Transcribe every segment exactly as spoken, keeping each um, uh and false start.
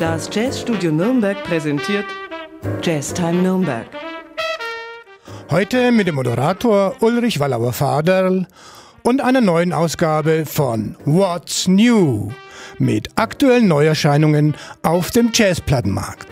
Das Jazzstudio Nürnberg präsentiert Jazztime Nürnberg. Heute mit dem Moderator Ulrich Wallauer-Faderl und einer neuen Ausgabe von What's New mit aktuellen Neuerscheinungen auf dem Jazzplattenmarkt.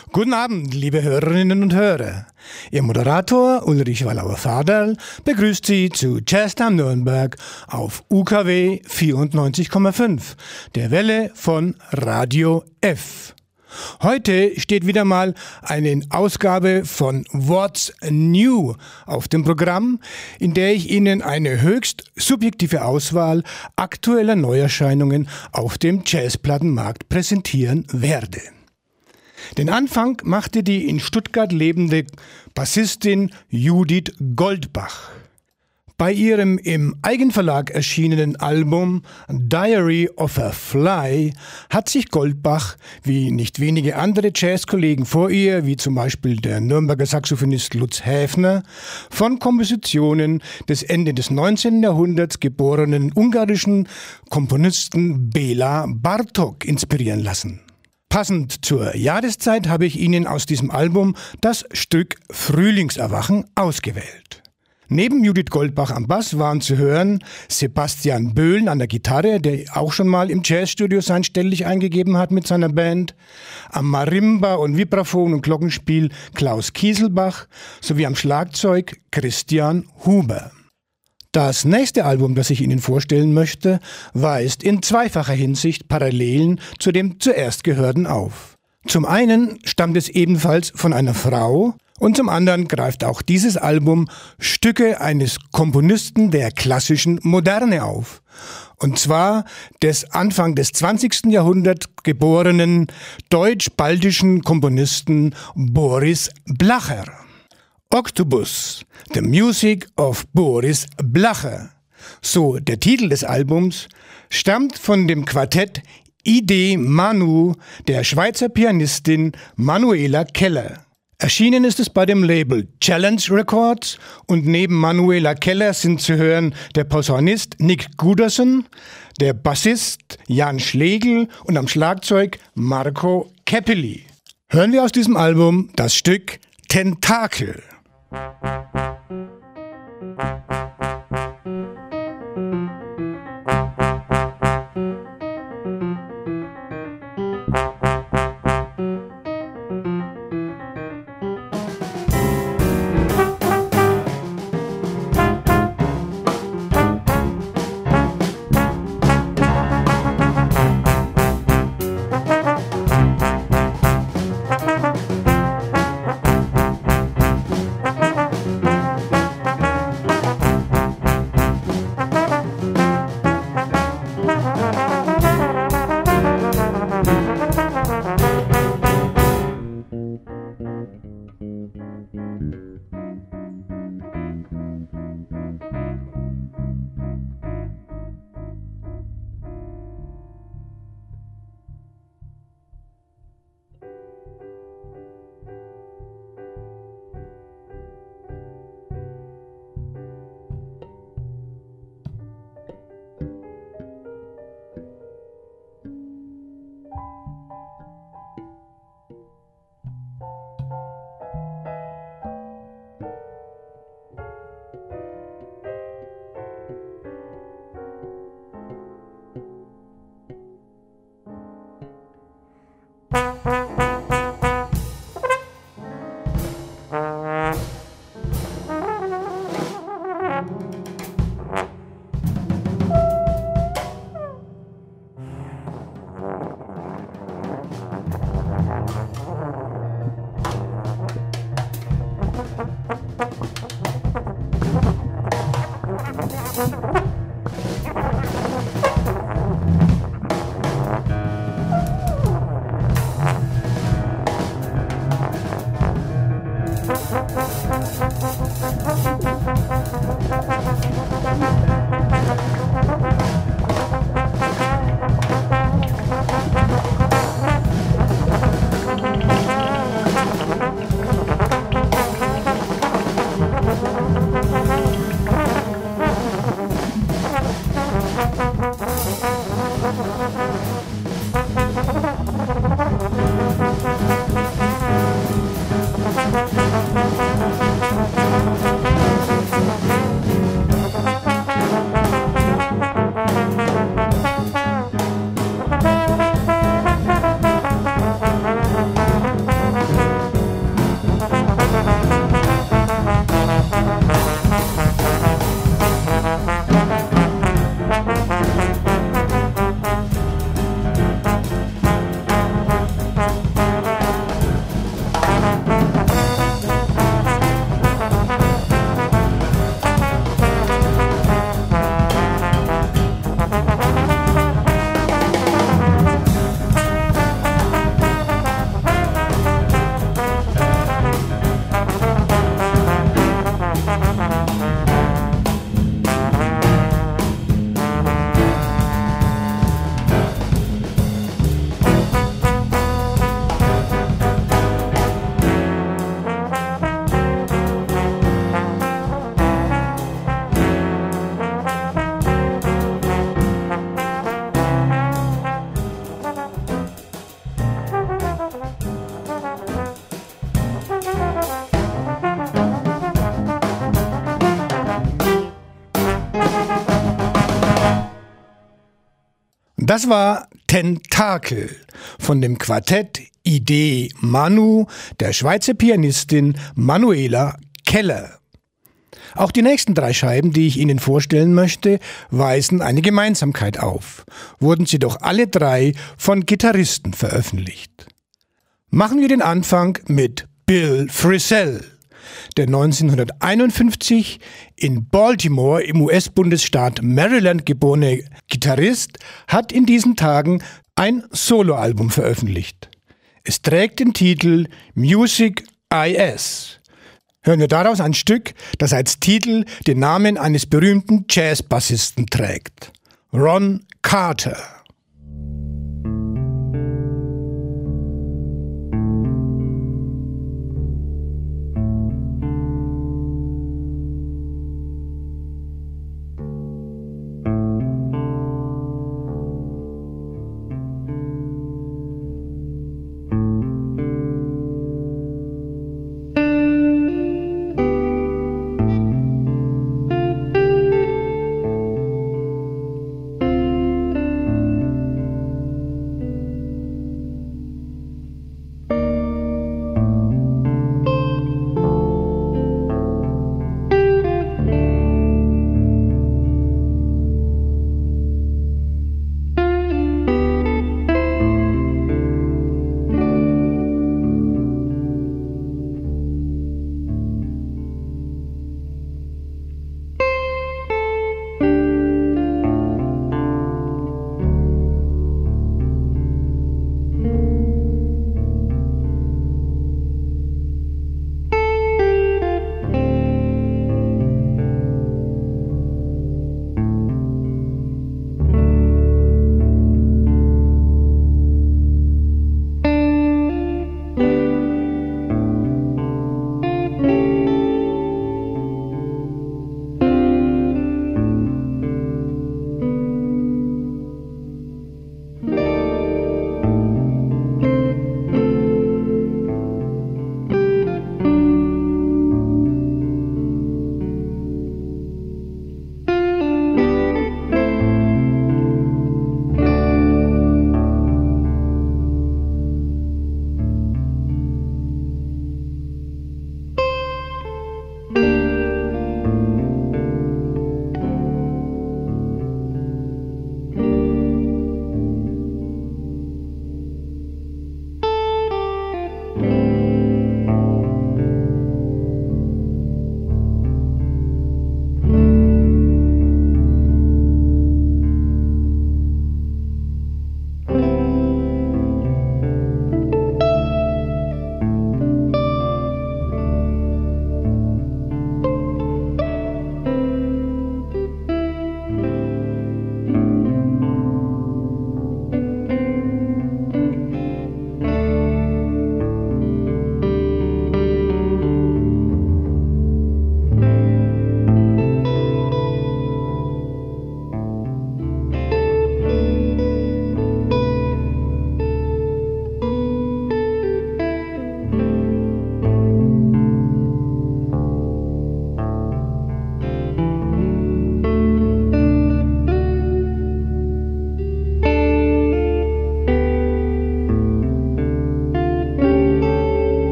Guten Abend, liebe Hörerinnen und Hörer. Ihr Moderator Ulrich Wallauer-Faderl begrüßt Sie zu Jazztime Nürnberg auf U K W vierundneunzig Komma fünf, der Welle von Radio F. Heute steht wieder mal eine Ausgabe von What's New auf dem Programm, in der ich Ihnen eine höchst subjektive Auswahl aktueller Neuerscheinungen auf dem Jazzplattenmarkt präsentieren werde. Den Anfang machte die in Stuttgart lebende Bassistin Judith Goldbach. Bei ihrem im Eigenverlag erschienenen Album Diary of a Fly hat sich Goldbach, wie nicht wenige andere Jazzkollegen vor ihr, wie zum Beispiel der Nürnberger Saxophonist Lutz Häfner, von Kompositionen des Ende des neunzehnten Jahrhunderts geborenen ungarischen Komponisten Béla Bartók inspirieren lassen. Passend zur Jahreszeit habe ich Ihnen aus diesem Album das Stück Frühlingserwachen ausgewählt. Neben Judith Goldbach am Bass waren zu hören Sebastian Böhlen an der Gitarre, der auch schon mal im Jazzstudio sein Stelldichein eingegeben hat mit seiner Band, am Marimba und Vibraphon und Glockenspiel Klaus Kieselbach sowie am Schlagzeug Christian Huber. Das nächste Album, das ich Ihnen vorstellen möchte, weist in zweifacher Hinsicht Parallelen zu dem zuerst gehörten auf. Zum einen stammt es ebenfalls von einer Frau und zum anderen greift auch dieses Album Stücke eines Komponisten der klassischen Moderne auf. Und zwar des Anfang des zwanzigsten Jahrhunderts geborenen deutsch-baltischen Komponisten Boris Blacher. Octopus, The Music of Boris Blacher, so der Titel des Albums, stammt von dem Quartett Idee Manu der Schweizer Pianistin Manuela Keller. Erschienen ist es bei dem Label Challenge Records und neben Manuela Keller sind zu hören der Posaunist Nick Guderson, der Bassist Jan Schlegel und am Schlagzeug Marco Keppeli. Hören wir aus diesem Album das Stück Tentakel. Thank you. Das war Tentakel von dem Quartett Idee Manu der Schweizer Pianistin Manuela Keller. Auch die nächsten drei Scheiben, die ich Ihnen vorstellen möchte, weisen eine Gemeinsamkeit auf, wurden sie doch alle drei von Gitarristen veröffentlicht. Machen wir den Anfang mit Bill Frisell. Der neunzehnhunderteinundfünfzig in Baltimore im U S-Bundesstaat Maryland geborene Gitarrist hat in diesen Tagen ein Soloalbum veröffentlicht. Es trägt den Titel Music I S. Hören wir daraus ein Stück, das als Titel den Namen eines berühmten Jazzbassisten trägt. Ron Carter.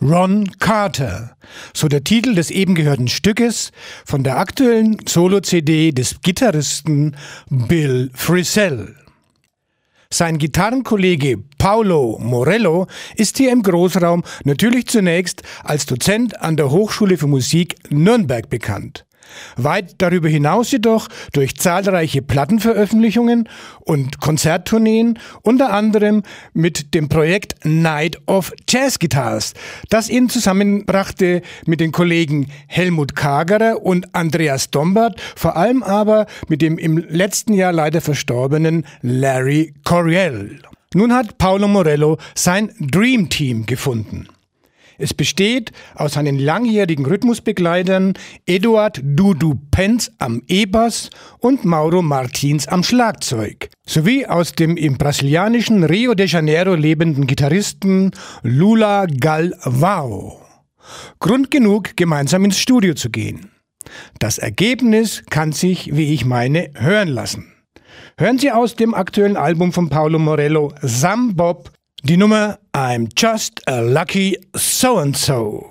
Ron Carter, so der Titel des eben gehörten Stückes von der aktuellen Solo-C D des Gitarristen Bill Frisell. Sein Gitarrenkollege Paulo Morello ist hier im Großraum natürlich zunächst als Dozent an der Hochschule für Musik Nürnberg bekannt. Weit darüber hinaus jedoch durch zahlreiche Plattenveröffentlichungen und Konzerttourneen, unter anderem mit dem Projekt Night of Jazz Guitars, das ihn zusammenbrachte mit den Kollegen Helmut Kagerer und Andreas Dombert, vor allem aber mit dem im letzten Jahr leider verstorbenen Larry Coryell. Nun hat Paulo Morello sein Dream Team gefunden. Es besteht aus seinen langjährigen Rhythmusbegleitern Eduard Dudu Penz am E-Bass und Mauro Martins am Schlagzeug, sowie aus dem im brasilianischen Rio de Janeiro lebenden Gitarristen Lula Galvao. Grund genug, gemeinsam ins Studio zu gehen. Das Ergebnis kann sich, wie ich meine, hören lassen. Hören Sie aus dem aktuellen Album von Paulo Morello, Sam Bob, die Nummer I'm Just a Lucky So-and-So.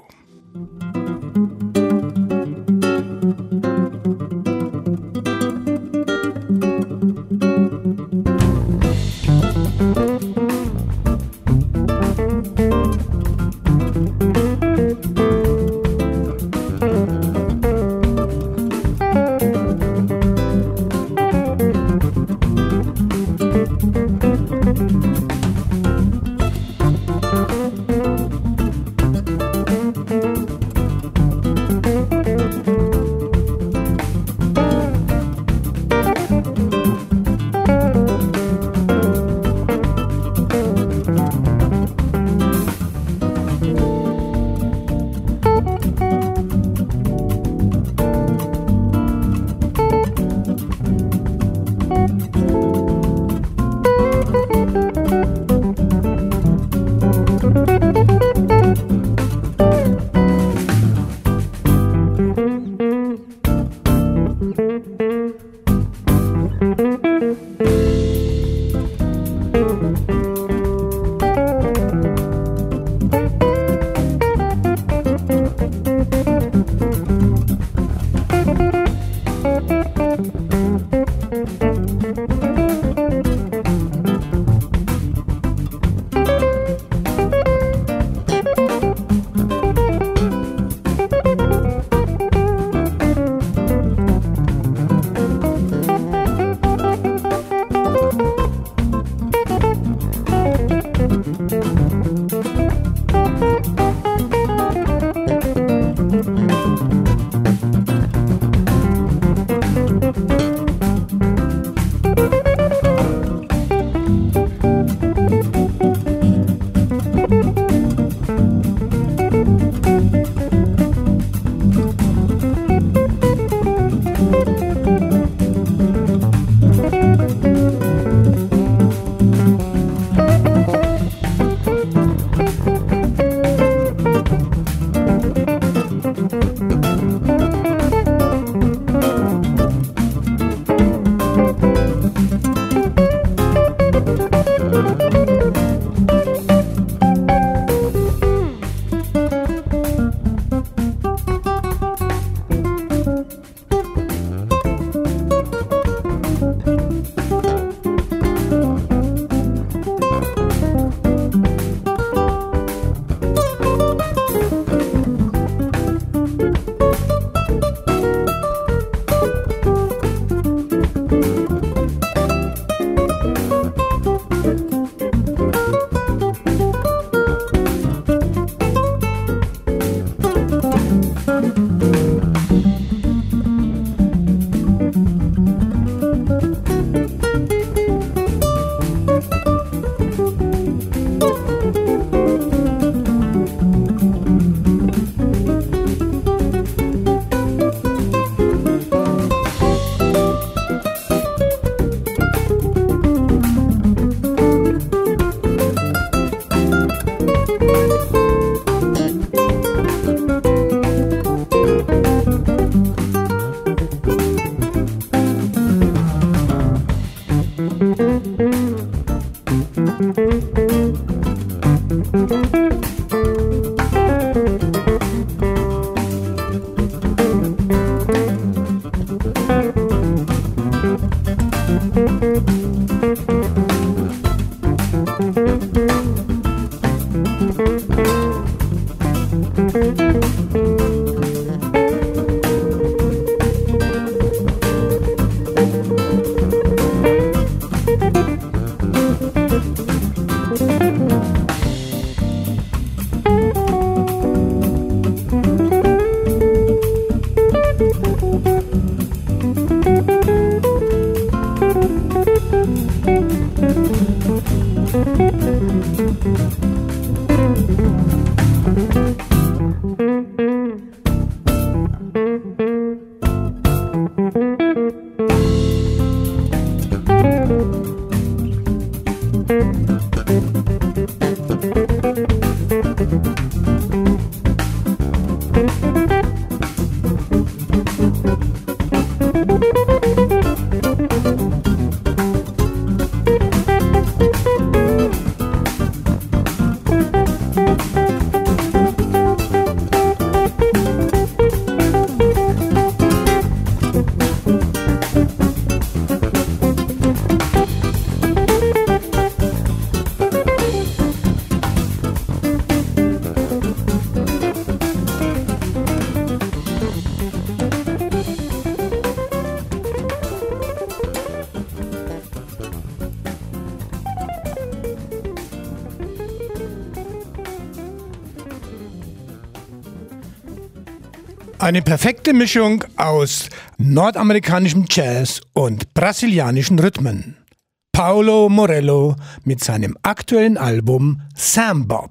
Eine perfekte Mischung aus nordamerikanischem Jazz und brasilianischen Rhythmen. Paulo Morello mit seinem aktuellen Album Sambop.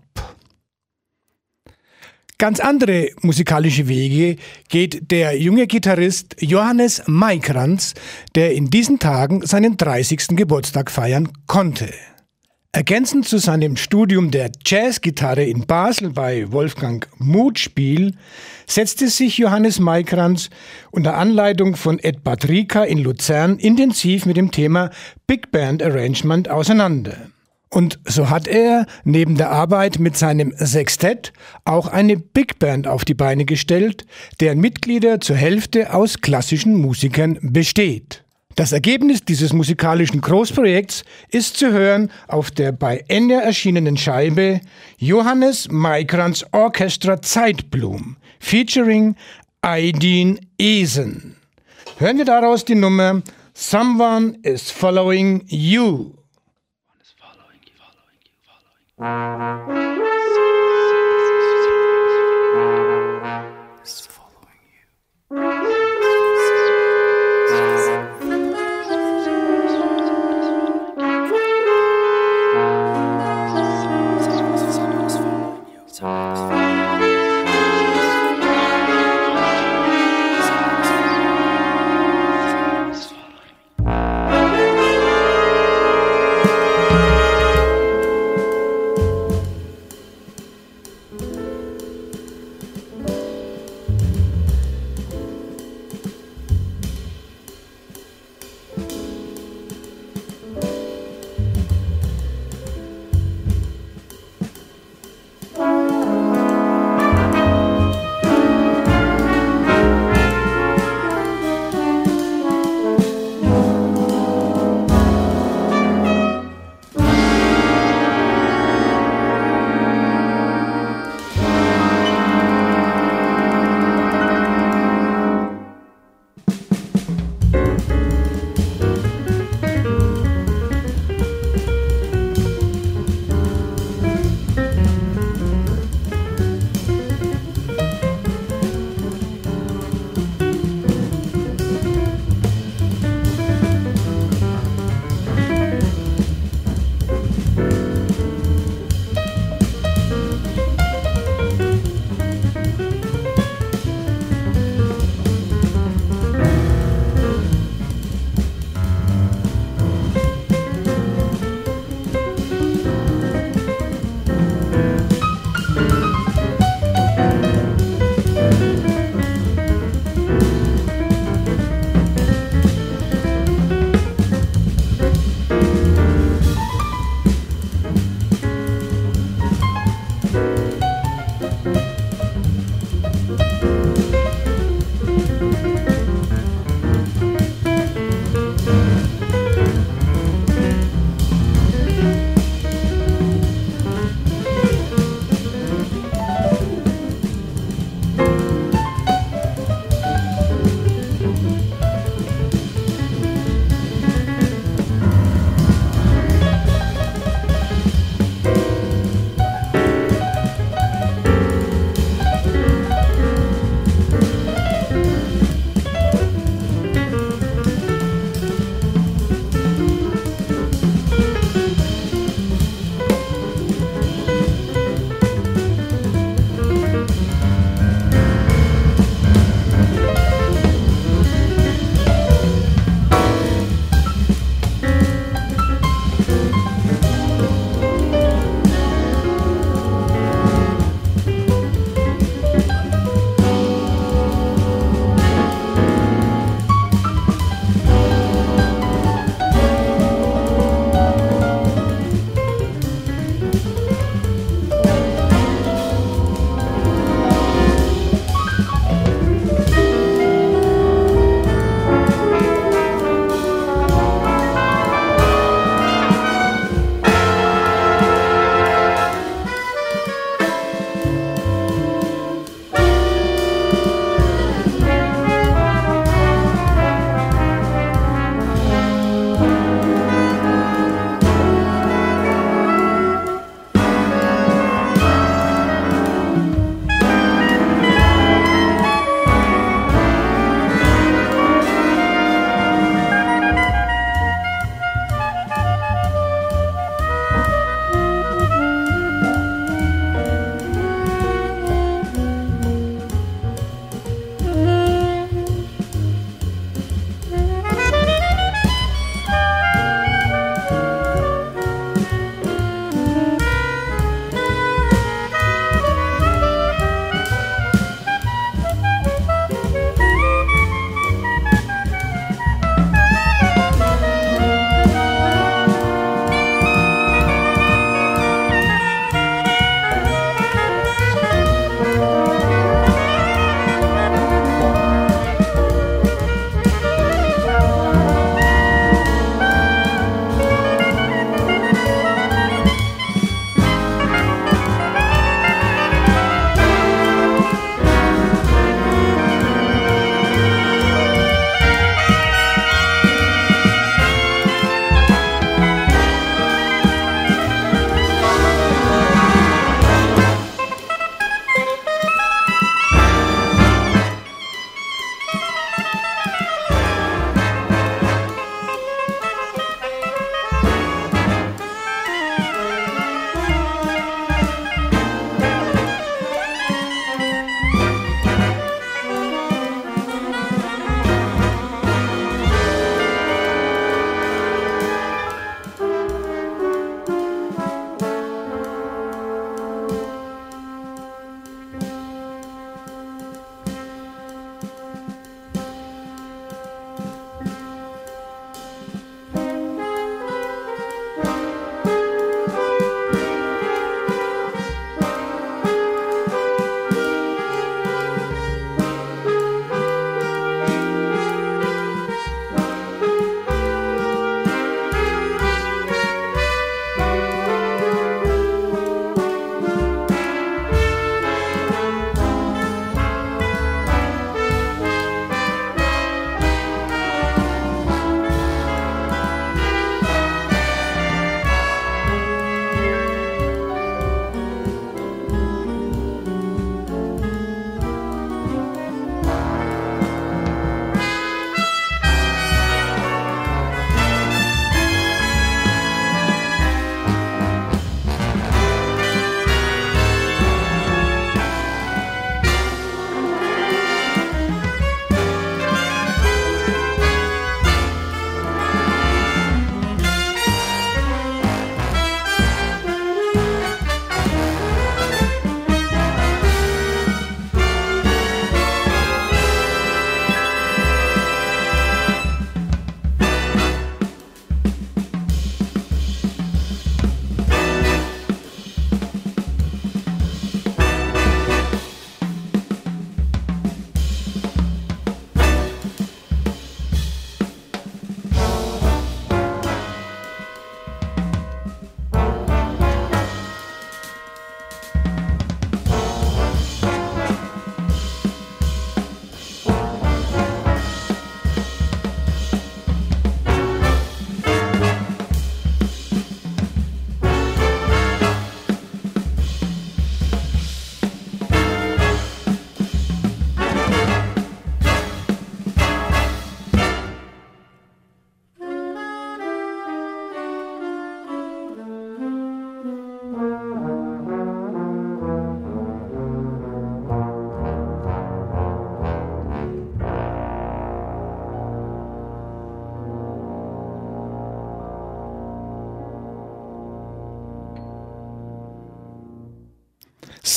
Ganz andere musikalische Wege geht der junge Gitarrist Johannes Maikranz, der in diesen Tagen seinen dreißigsten Geburtstag feiern konnte. Ergänzend zu seinem Studium der Jazzgitarre in Basel bei Wolfgang Mutspiel setzte sich Johannes Maikranz unter Anleitung von Edward Rika in Luzern intensiv mit dem Thema Big Band Arrangement auseinander. Und so hat er neben der Arbeit mit seinem Sextett auch eine Big Band auf die Beine gestellt, deren Mitglieder zur Hälfte aus klassischen Musikern besteht. Das Ergebnis dieses musikalischen Großprojekts ist zu hören auf der bei Enya erschienenen Scheibe Johannes Maikranz Orchestra Zeitblum featuring Aydin Esen. Hören wir daraus die Nummer Someone is Following You.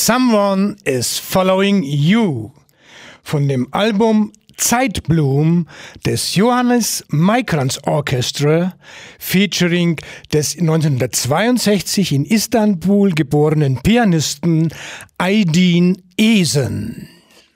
Someone is Following You von dem Album Zeitblume des Johannes Maikrans Orchestra featuring des neunzehnhundertzweiundsechzig in Istanbul geborenen Pianisten Aydin Esen.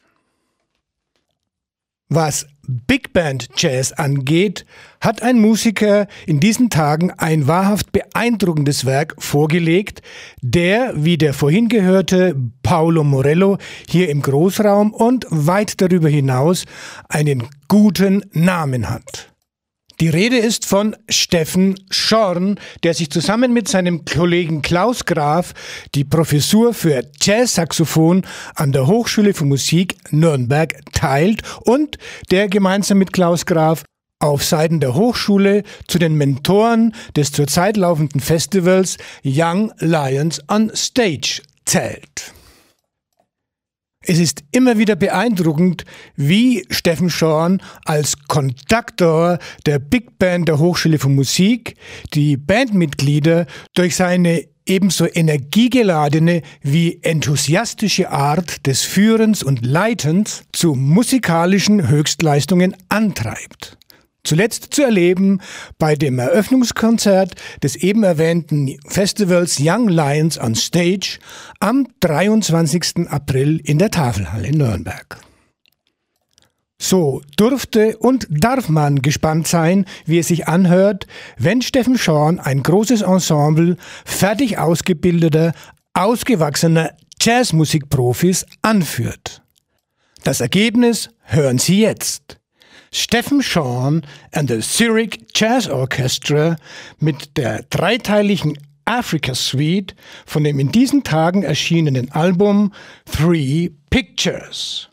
Was Big Band Jazz angeht, hat ein Musiker in diesen Tagen ein wahrhaft beeindruckendes Werk vorgelegt, der, wie der vorhin gehörte Paolo Morello, hier im Großraum und weit darüber hinaus einen guten Namen hat. Die Rede ist von Stephen Schorn, der sich zusammen mit seinem Kollegen Klaus Graf die Professur für Jazzsaxophon an der Hochschule für Musik Nürnberg teilt und der gemeinsam mit Klaus Graf auf Seiten der Hochschule zu den Mentoren des zurzeit laufenden Festivals Young Lions on Stage zählt. Es ist immer wieder beeindruckend, wie Stephen Schorn als Konduktor der Big Band der Hochschule für Musik die Bandmitglieder durch seine ebenso energiegeladene wie enthusiastische Art des Führens und Leitens zu musikalischen Höchstleistungen antreibt. Zuletzt zu erleben bei dem Eröffnungskonzert des eben erwähnten Festivals Young Lions on Stage am dreiundzwanzigsten April in der Tafelhalle in Nürnberg. So durfte und darf man gespannt sein, wie es sich anhört, wenn Stephen Schorn ein großes Ensemble fertig ausgebildeter, ausgewachsener Jazzmusikprofis anführt. Das Ergebnis hören Sie jetzt. Stephen Schorn and the Zurich Jazz Orchestra mit der dreiteiligen Africa Suite von dem in diesen Tagen erschienenen Album Three Pictures.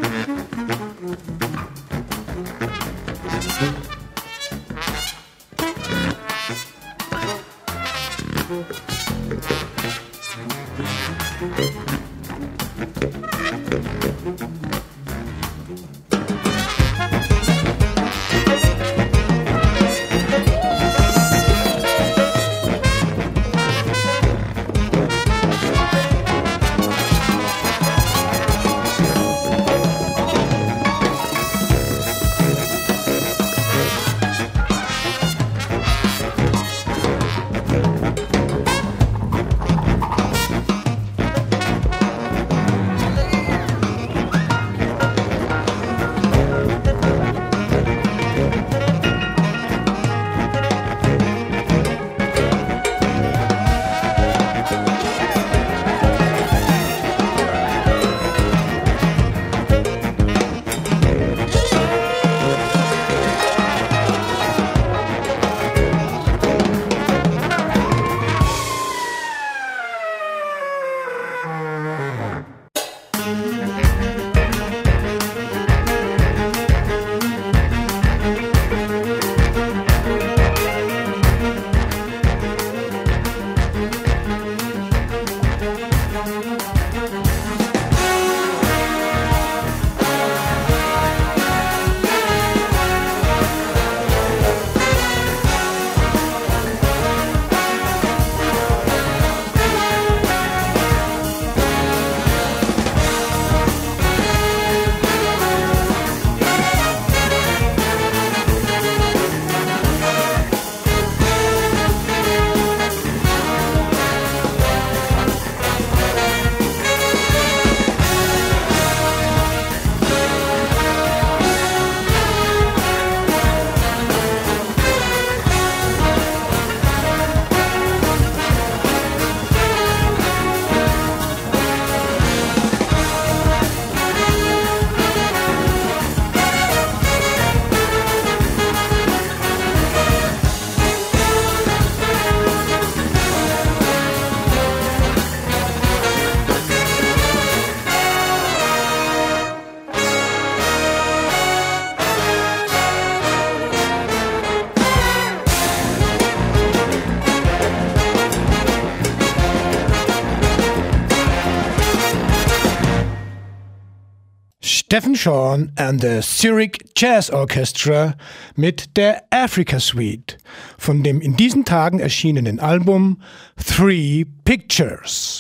Stephen Shawn and the Zurich Jazz Orchestra mit der Africa Suite von dem in diesen Tagen erschienenen Album Three Pictures.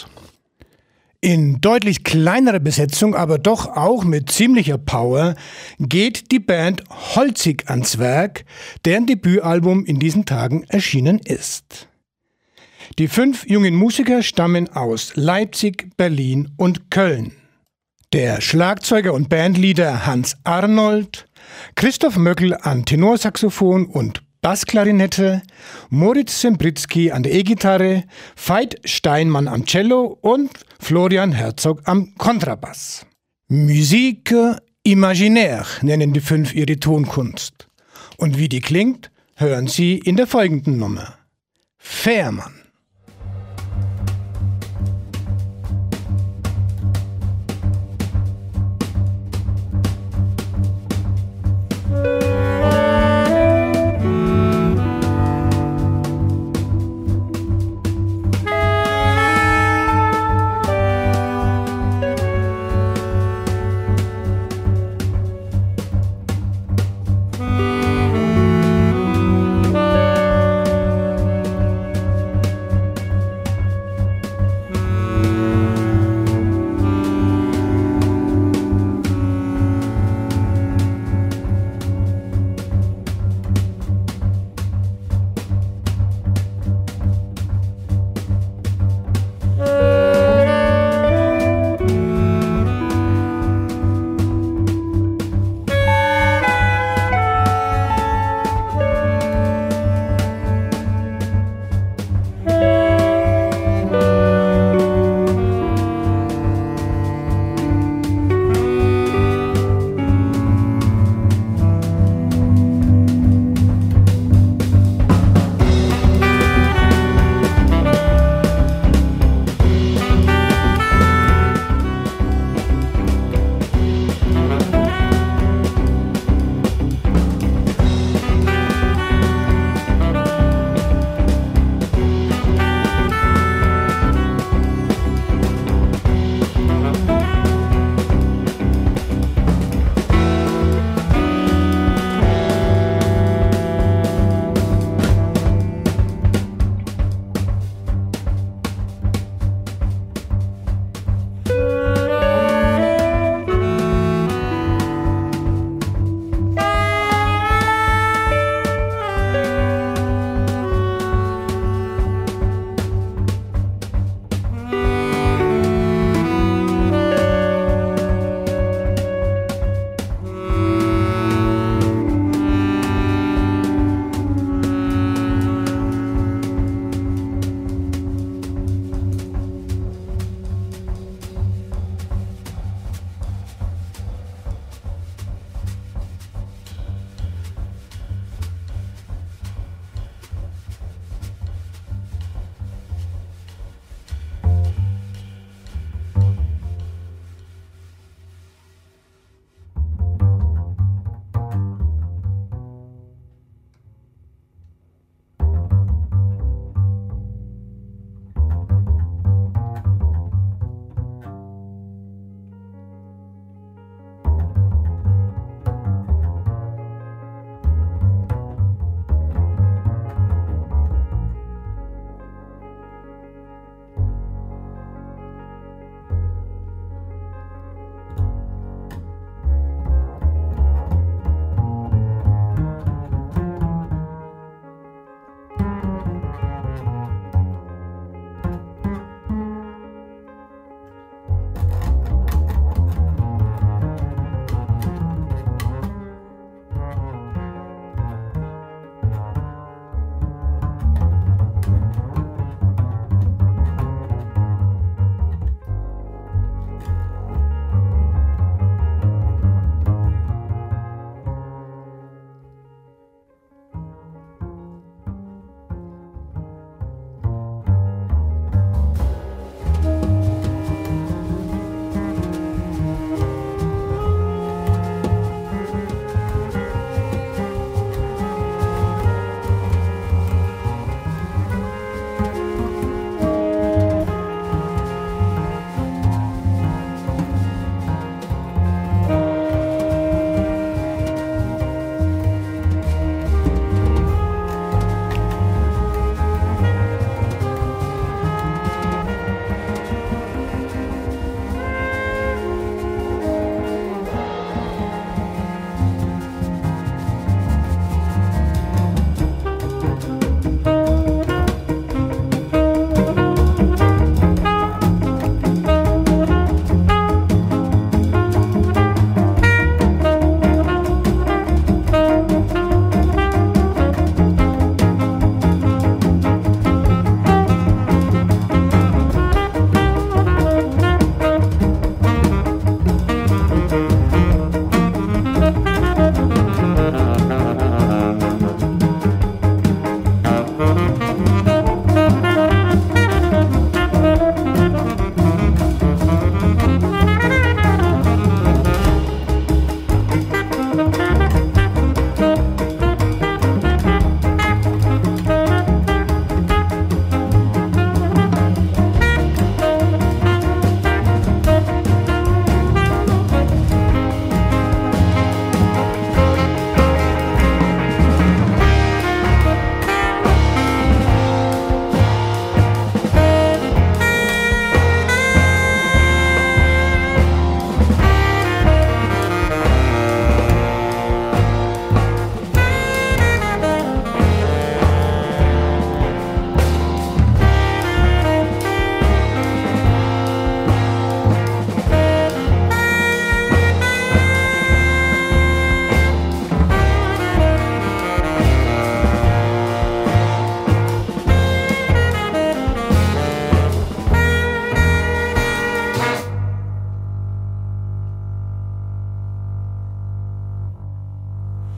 In deutlich kleinerer Besetzung, aber doch auch mit ziemlicher Power, geht die Band Holzig ans Werk, deren Debütalbum in diesen Tagen erschienen ist. Die fünf jungen Musiker stammen aus Leipzig, Berlin und Köln. Der Schlagzeuger und Bandleader Hans Arnold, Christoph Möckel an Tenorsaxophon und Bassklarinette, Moritz Sembritzky an der E-Gitarre, Veit Steinmann am Cello und Florian Herzog am Kontrabass. Musique imaginaire nennen die fünf ihre Tonkunst. Und wie die klingt, hören Sie in der folgenden Nummer. Fährmann.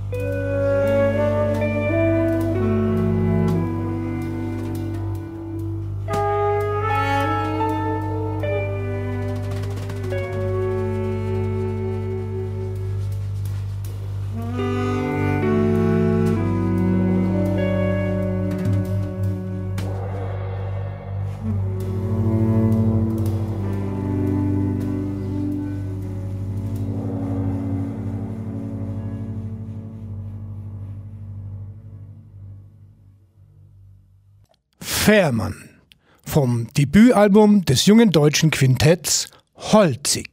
Fährmann vom Debütalbum des jungen deutschen Quintetts Holzig.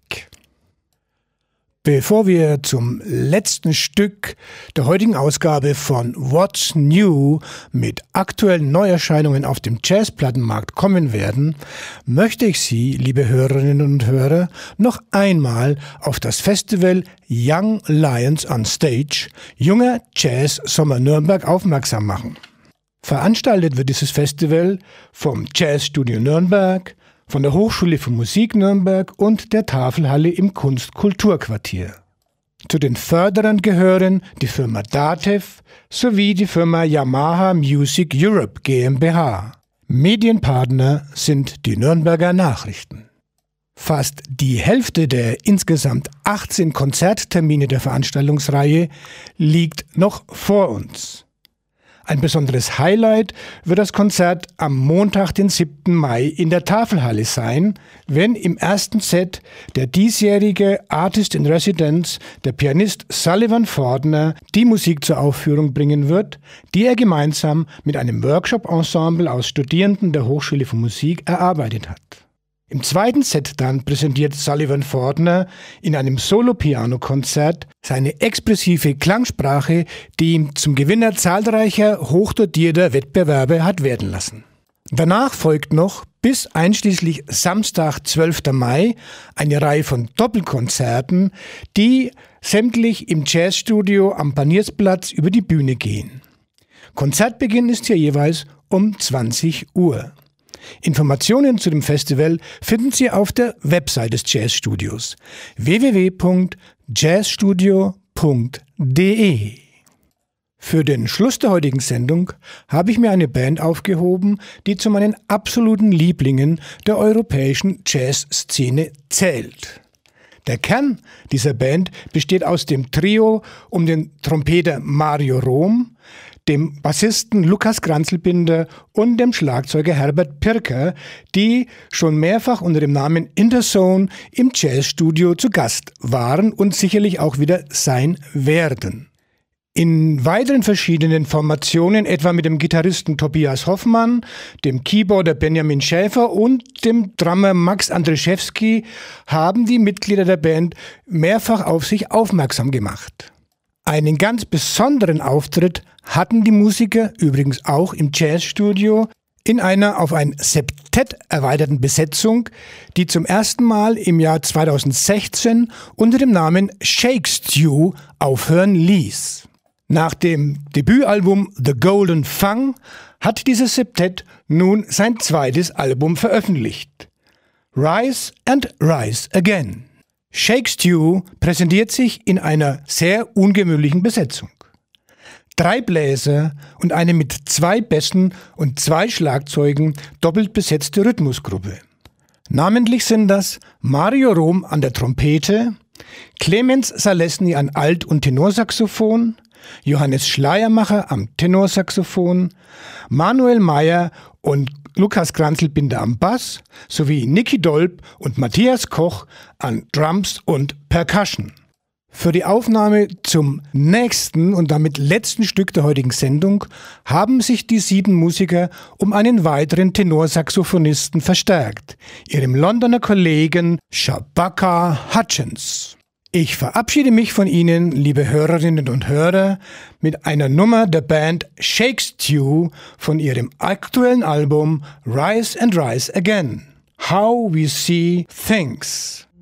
Bevor wir zum letzten Stück der heutigen Ausgabe von What's New mit aktuellen Neuerscheinungen auf dem Jazzplattenmarkt kommen werden, möchte ich Sie, liebe Hörerinnen und Hörer, noch einmal auf das Festival Young Lions on Stage, Junger Jazz Sommer Nürnberg aufmerksam machen. Veranstaltet wird dieses Festival vom Jazzstudio Nürnberg, von der Hochschule für Musik Nürnberg und der Tafelhalle im Kunst-Kulturquartier. Zu den Förderern gehören die Firma Datev sowie die Firma Yamaha Music Europe GmbH. Medienpartner sind die Nürnberger Nachrichten. Fast die Hälfte der insgesamt achtzehn Konzerttermine der Veranstaltungsreihe liegt noch vor uns. Ein besonderes Highlight wird das Konzert am Montag, den siebten Mai in der Tafelhalle sein, wenn im ersten Set der diesjährige Artist in Residence, der Pianist Sullivan Fordner, die Musik zur Aufführung bringen wird, die er gemeinsam mit einem Workshop-Ensemble aus Studierenden der Hochschule für Musik erarbeitet hat. Im zweiten Set dann präsentiert Sullivan Fordner in einem Solo-Piano-Konzert seine expressive Klangsprache, die ihn zum Gewinner zahlreicher hochdotierter Wettbewerbe hat werden lassen. Danach folgt noch bis einschließlich Samstag, zwölften Mai, eine Reihe von Doppelkonzerten, die sämtlich im Jazzstudio am Paniersplatz über die Bühne gehen. Konzertbeginn ist hier jeweils um zwanzig Uhr. Informationen zu dem Festival finden Sie auf der Website des Jazzstudios w w w punkt jazzstudio punkt d e. Für den Schluss der heutigen Sendung habe ich mir eine Band aufgehoben, die zu meinen absoluten Lieblingen der europäischen Jazzszene zählt. Der Kern dieser Band besteht aus dem Trio um den Trompeter Mario Rom, dem Bassisten Lukas Granzelbinder und dem Schlagzeuger Herbert Pirker, die schon mehrfach unter dem Namen Interzone im Jazzstudio zu Gast waren und sicherlich auch wieder sein werden. In weiteren verschiedenen Formationen, etwa mit dem Gitarristen Tobias Hoffmann, dem Keyboarder Benjamin Schäfer und dem Drummer Max Andrzejewski, haben die Mitglieder der Band mehrfach auf sich aufmerksam gemacht. Einen ganz besonderen Auftritt hatten die Musiker übrigens auch im Jazzstudio in einer auf ein Septett erweiterten Besetzung, die zum ersten Mal im Jahr zweitausendsechzehn unter dem Namen Shake Stew aufhören ließ. Nach dem Debütalbum The Golden Fang hat dieses Septett nun sein zweites Album veröffentlicht. Rise and Rise Again. Shake Stew präsentiert sich in einer sehr ungewöhnlichen Besetzung. Drei Bläser und eine mit zwei Bässen und zwei Schlagzeugen doppelt besetzte Rhythmusgruppe. Namentlich sind das Mario Rom an der Trompete, Clemens Salesny an Alt- und Tenorsaxophon, Johannes Schleiermacher am Tenorsaxophon, Manuel Meyer und Lukas Granzelbinder am Bass sowie Niki Dolb und Matthias Koch an Drums und Percussion. Für die Aufnahme zum nächsten und damit letzten Stück der heutigen Sendung haben sich die sieben Musiker um einen weiteren Tenorsaxophonisten verstärkt, ihrem Londoner Kollegen Shabaka Hutchins. Ich verabschiede mich von Ihnen, liebe Hörerinnen und Hörer, mit einer Nummer der Band Shake Stew von ihrem aktuellen Album Rise and Rise Again. How We See Things.